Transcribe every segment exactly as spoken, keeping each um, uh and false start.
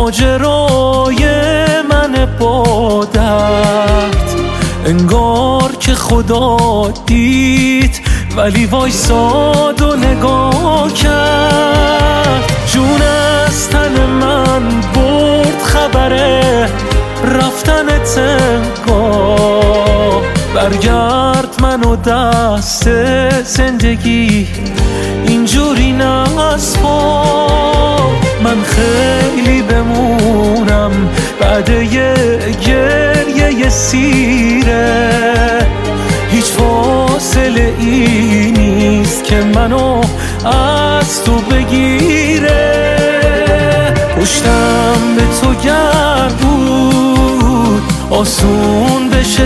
ماجرای من با درد، انگار که خدا دید ولی وایساد و نگاه کرد. جون از تن من برد خبره رفتنت انگار، برگرد منو دست زندگی اینجوری نسپار. من خیلی بمونم بعد یه گریه سیره، هیچ فاصله ای نیست که منو از تو بگیره. پشتم به تو گرد بود آسون بشه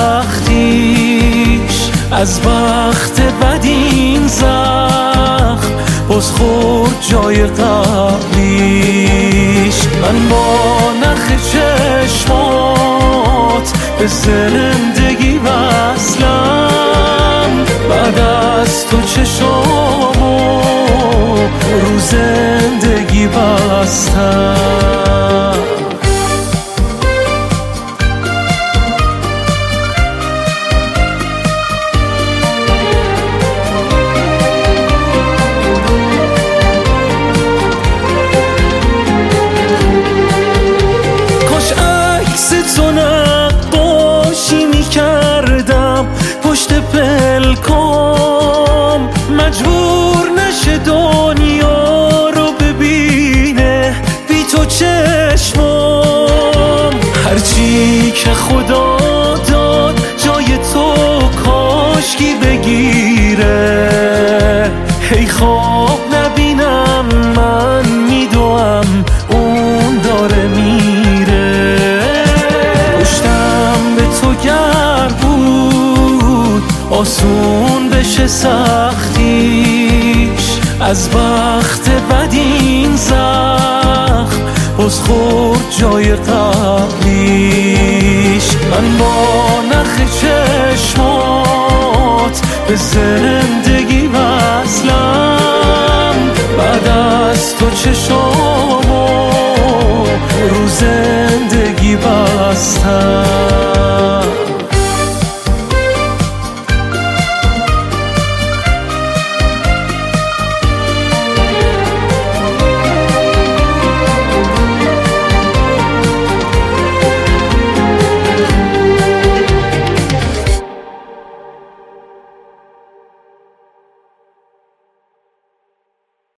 سختیش، از بخت بد این زخم باز خورد جای قبلیش. من با نخ چشمات به زندگی وصلم، بعد از تو چشامو رو زندگی بستم. تو نقاشی میکردم پشت پلکام، مجبور نشه دنیا رو ببینه بی تو چشمام. هرچی که خدا داد جای تو کاشکی بگیره، هی خواب نبینم من میدوام اون داره میره. گرد بود آسون بشه سختیش، از بخت بد این زخم باز خورد جای قبلیش. من با نخ چشمات به زندگی